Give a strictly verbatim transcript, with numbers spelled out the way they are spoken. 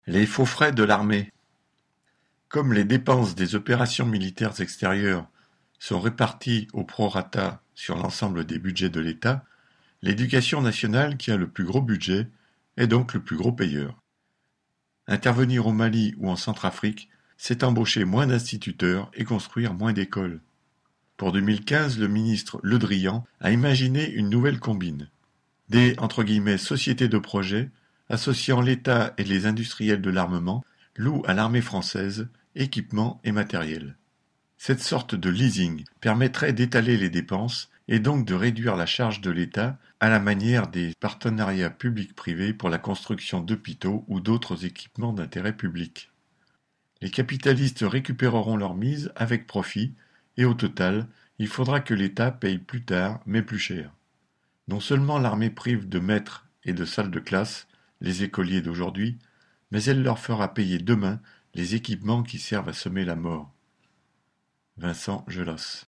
Les faux frais de l'armée. Comme les dépenses des opérations militaires extérieures sont réparties au prorata sur l'ensemble des budgets de l'État, l'éducation nationale, qui a le plus gros budget, est donc le plus gros payeur. Intervenir au Mali ou en Centrafrique, c'est embaucher moins d'instituteurs et construire moins d'écoles. Pour deux mille quinze, le ministre Le Drian a imaginé une nouvelle combine. Des entre guillemets, sociétés de projet, associant l'État et les industriels de l'armement, louent à l'armée française équipements et matériel. Cette sorte de leasing permettrait d'étaler les dépenses et donc de réduire la charge de l'État à la manière des partenariats public-privé pour la construction d'hôpitaux ou d'autres équipements d'intérêt public. Les capitalistes récupéreront leur mise avec profit et au total, il faudra que l'État paye plus tard mais plus cher. Non seulement l'armée prive de maîtres et de salles de classe les écoliers d'aujourd'hui, mais elle leur fera payer demain les équipements qui servent à semer la mort. Vincent Gelas.